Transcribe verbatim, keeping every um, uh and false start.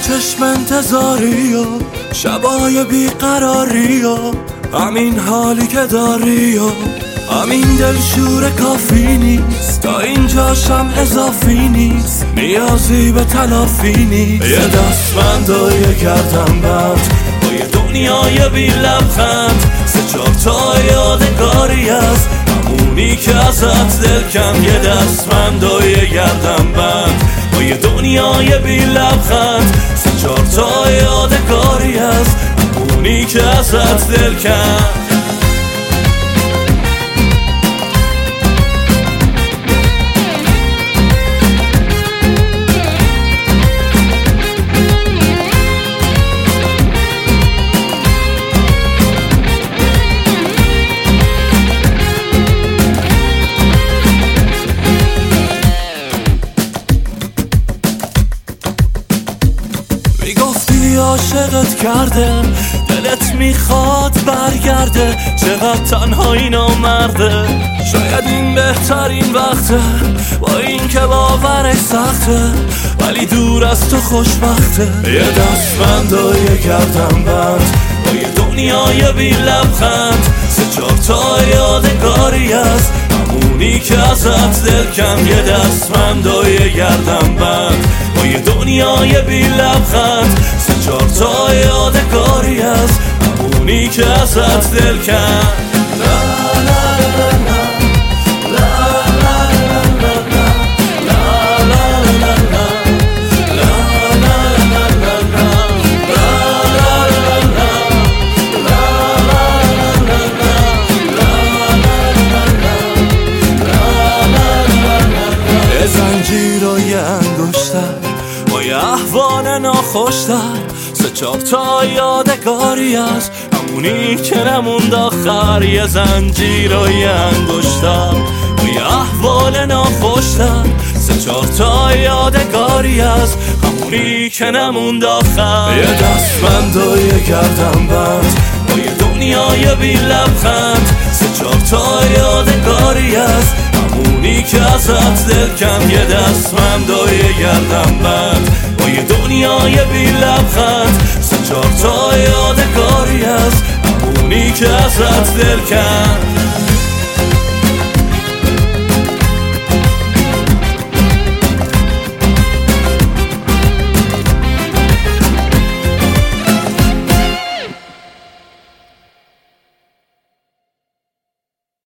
چشم انتظاری و شبای بیقراری و همین حالی که داری و همین دلشور کافی نیست، تا اینجاشم اضافی نیست، نیازی به تلافی نیست. یه دستمند و یه گردن بند با یه دنیای بی لبخند، سه چهار تا یادگاری از همونی که ازت دل کن. یه دستمند و یه گردن بند با یه دنیای بی لبخند، سه چهار تا یادگاری از همونی که ازت دل کن. میگفتی عاشقت کرده، دلت میخواد برگرده، چقدر تنهایی نامرده. شاید این بهترین وقته، با این که باورش سخته، ولی دور از تو خوشبخته. یه دستبند و یه گردن بند با یه دنیای بی لبخند، سه چهار تا یادگاری از همونی که ازت دل کن. یه دستبند و یه گردن بند با یه دنیای بی لبخند، سه چهار تا یادگاری از همونی که ازت دل کن. زنجیر و یه انگشتر با یه احوال ناخوشتر، سه چهار تا یادگاری از همونی که نموند آخر. یه زنجیر و یه انگشتر با یه احوال ناخوشتر، سه چهار تا یادگاری از همونی که نموند آخر. یه دستبند و یه گردن بند با یه دنیای بی لبخند، سه چهار تا یادگاری از همونی که ازت دل کن. یه دستمند و یه گردن بند با یه دنیای بی لبخند، سه چهار تا یادگاری از همونی که ازت دل کن.